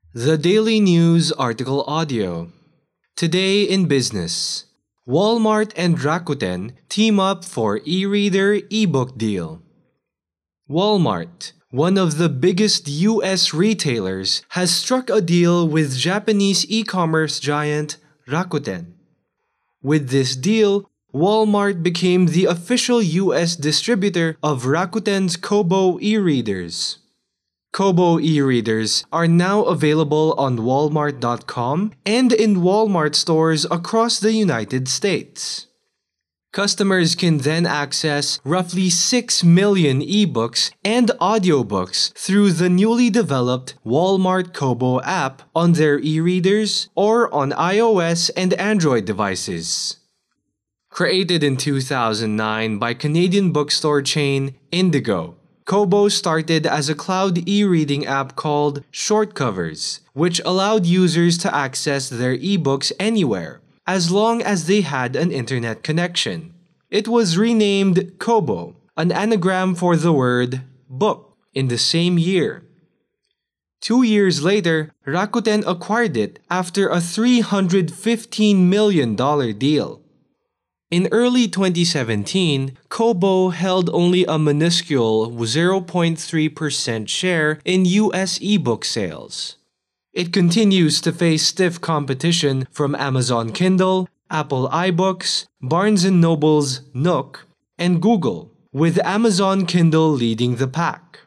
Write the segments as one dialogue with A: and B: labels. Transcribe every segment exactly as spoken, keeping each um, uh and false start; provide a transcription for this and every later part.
A: The Daily News Article Audio. Today in Business. Walmart and Rakuten team up for e-reader ebook deal. Walmart, one of the biggest U S retailers, has struck a deal with Japanese e-commerce giant Rakuten. With this deal, Walmart became the official U S distributor of Rakuten's Kobo e-readers. Kobo e-readers are now available on Walmart dot com and in Walmart stores across the United States. Customers can then access roughly six million ebooks and audiobooks through the newly developed Walmart Kobo app on their e-readers or on iOS and Android devices. Created in two thousand nine by Canadian bookstore chain Indigo, Kobo started as a cloud e-reading app called Shortcovers, which allowed users to access their ebooks anywhere, as long as they had an internet connection. It was renamed Kobo, an anagram for the word book, in the same year. Two years later, Rakuten acquired it after a three hundred fifteen million dollars deal. In early twenty seventeen, Kobo held only a minuscule zero point three percent share in U S ebook sales. It continues to face stiff competition from Amazon Kindle, Apple iBooks, Barnes and Noble's Nook, and Google, with Amazon Kindle leading the pack.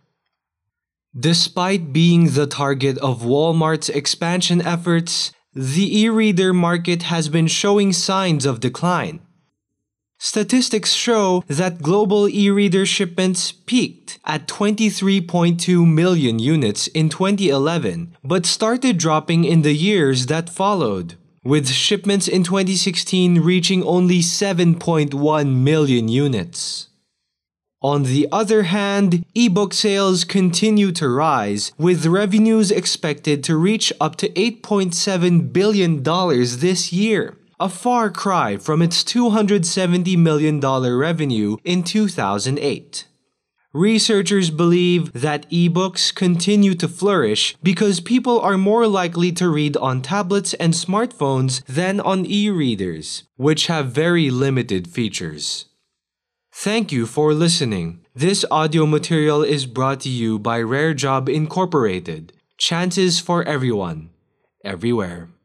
A: Despite being the target of Walmart's expansion efforts, the e-reader market has been showing signs of decline. Statistics show that global e-reader shipments peaked at twenty-three point two million units in twenty eleven, but started dropping in the years that followed, with shipments in twenty sixteen reaching only seven point one million units. On the other hand, ebook sales continue to rise, with revenues expected to reach up to eight point seven billion dollars this year, a far cry from its two hundred seventy million dollars revenue in two thousand eight. Researchers believe that ebooks continue to flourish because people are more likely to read on tablets and smartphones than on e-readers, which have very limited features. Thank you for listening. This audio material is brought to you by Rare Job Incorporated. Chances for everyone, everywhere.